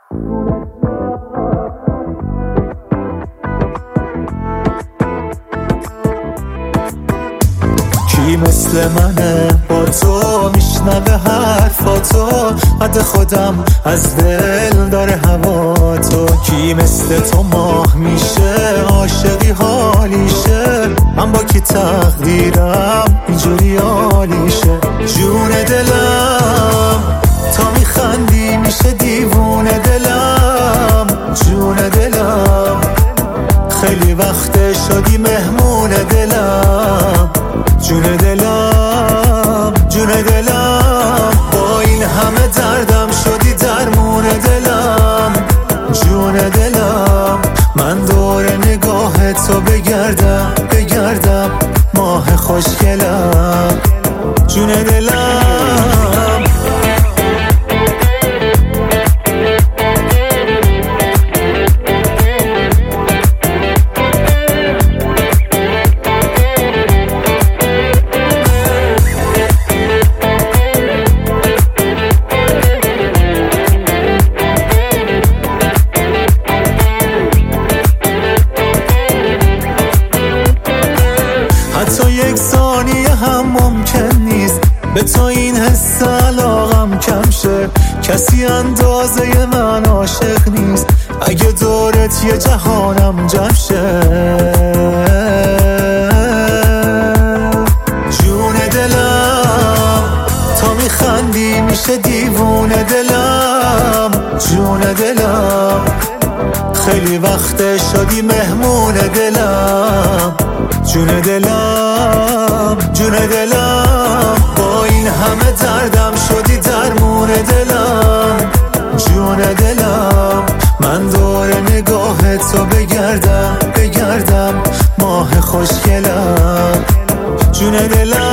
کی مثل منه با تو میشنوه حرفاتو، حد خودم از دل داره هوا تو. کی مثل تو ماه میشه عاشقی حالیشه، من با کی تقدیرم اینجوری عالیشه. جون دلم تا میخندی میشه دیوونه دلم، جون دلم خیلی وقت شدی مهمون دلم، جون دلم جون دلم با این همه دردم شدی درمون دلم، جون دلم من دور نگاه تو بگردم ماه خوشگلم، جون دلم. حتی یک ثانیه هم ممکن نیست به تو این حس علاقم کم شه، کسی اندازه من عاشق نیست اگه دورت یه جهانم جمع شه. جون دلم تا میخندی میشه دیوونه دلم، جون دلم خیلی وقت شدی مهمون دلم، جون دلم جون دلم با این همه دردم شدی درمون دلم، جون دلم من دور نگاه تو بگردم ماه خوشگلم، جون دلم.